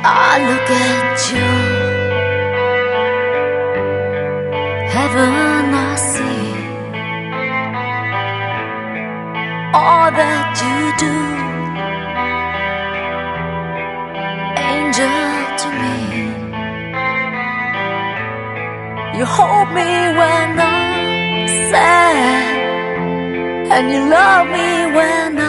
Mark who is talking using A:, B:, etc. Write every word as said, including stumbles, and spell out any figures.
A: I look at you, heaven I see, all that you do, angel to me. You hold me when I'm sad, and you love me when